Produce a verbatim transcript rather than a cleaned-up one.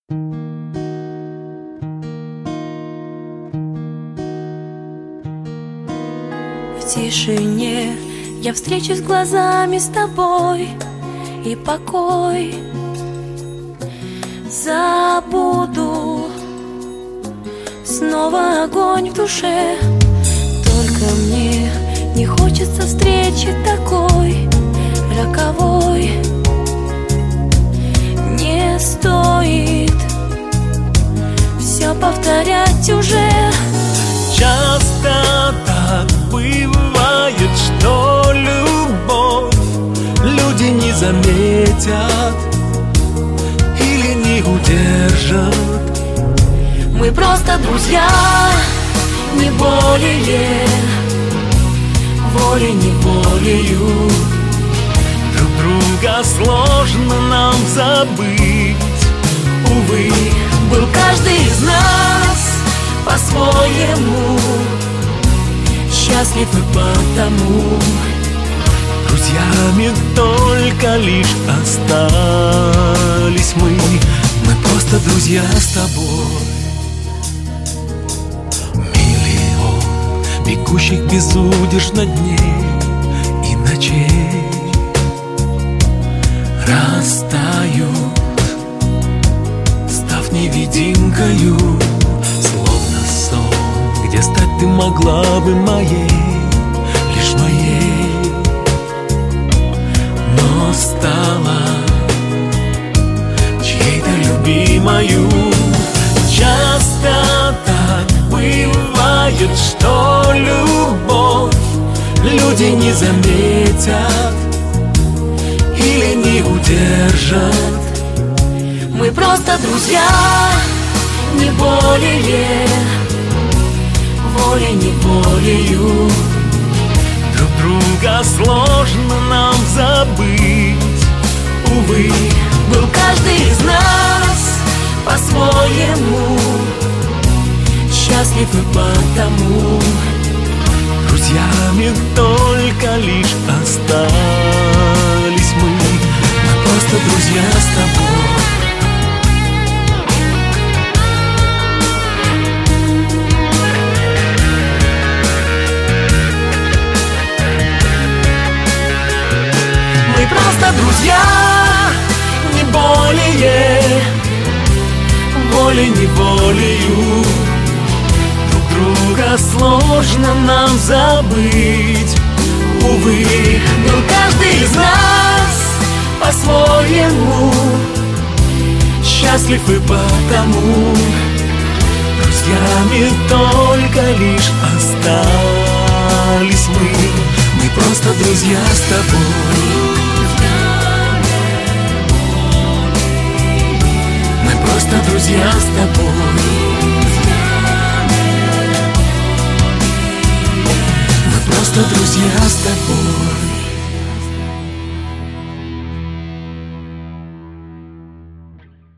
В тишине я встречусь глазами с тобой, и покой забуду. Снова огонь в душе, только мне не хочется встречи такой роковой. Не стоит все повторять уже. Часто так бывает, что любовь люди не заметят или не удержат. Мы просто друзья, не более, волей-неволею. Друг друга сложно нам забыть. Увы, был каждый из нас по-своему счастлив, и потому друзьями только лишь остались мы. Мы просто друзья с тобой. Миллион бегущих безудержно дней и ночей растают, став невидимкою, словно сон, где стать ты могла бы моей, лишь моей, но стала чьей-то любимою. Часто так бывает, что любовь люди не заметят или не удержат. мы просто друзья, не более, волей-неволею. Друг друга сложно нам забыть. Увы, был каждый из нас по-своему счастлив, и потому друзьями только лишь остались мы. Мы просто друзья с тобой. Мы просто друзья, не более, волей-неволею. Друг друга сложно нам забыть. Увы, был каждый из нас по-своему счастлив, и потому друзьями только лишь остались мы. Мы просто друзья с тобой. Мы просто друзья с тобой. Мы просто друзья с тобой.